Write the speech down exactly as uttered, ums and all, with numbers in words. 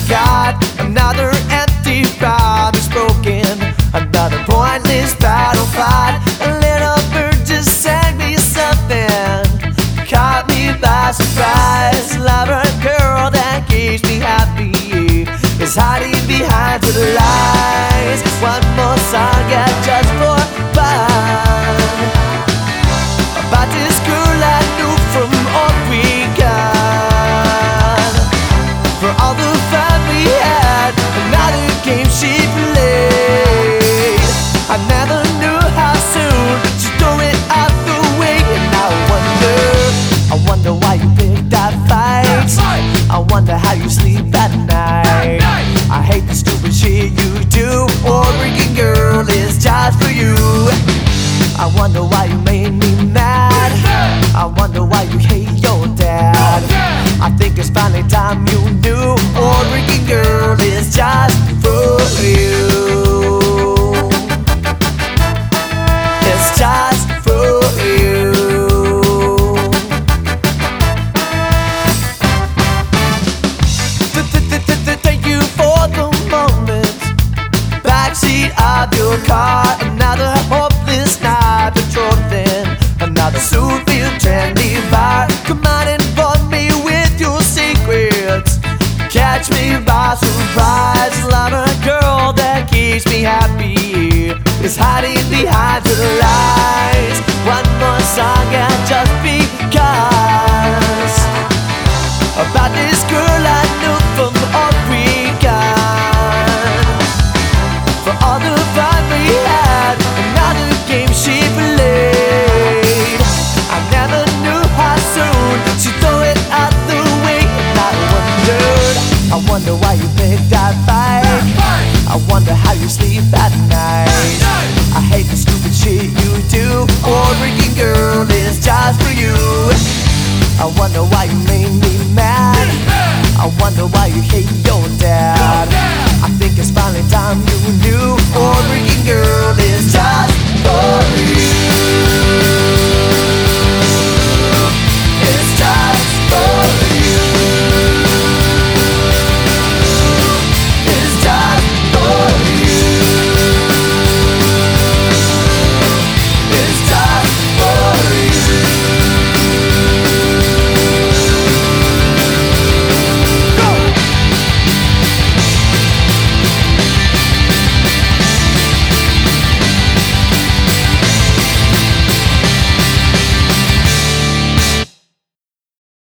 got another empty promise broken, another pointless battle fight. A little bird just sang me something, caught me by surprise. Lover girl that keeps me happy is hiding behind the lies. One more song, yeah, just for fun, about this girl I knew from Oregon. For all the fun we had, another game she played. I never knew how soon she'd throw it out the way. And I wonder, I wonder why you picked that fight. I wonder how you sleep at night. I hate the stupid shit you do. Oregon girl is just for you. I wonder why you made me mad. I wonder why you hate your dad. I think it's finally time you knew. Oregon girl is just for you. It's just for you. Thank you for the moment. Backseat of your car, another hopeless night patrolling, another suit-filled trendy bar. Come on and bore me with your secrets, catch me by surprise. Lover girl that keeps me happy is hiding behind the lies. One more song and just because, about this girl I knew from Oregon. For all the fun we had, another game she played. I never knew how soon she'd throw it out the way. And I wondered, I wonder why you picked that fight. I wonder how you sleep at night. I hate the stupid shit you do. Oregon girl is just for you. I wonder why you made me mad. I wonder why you hate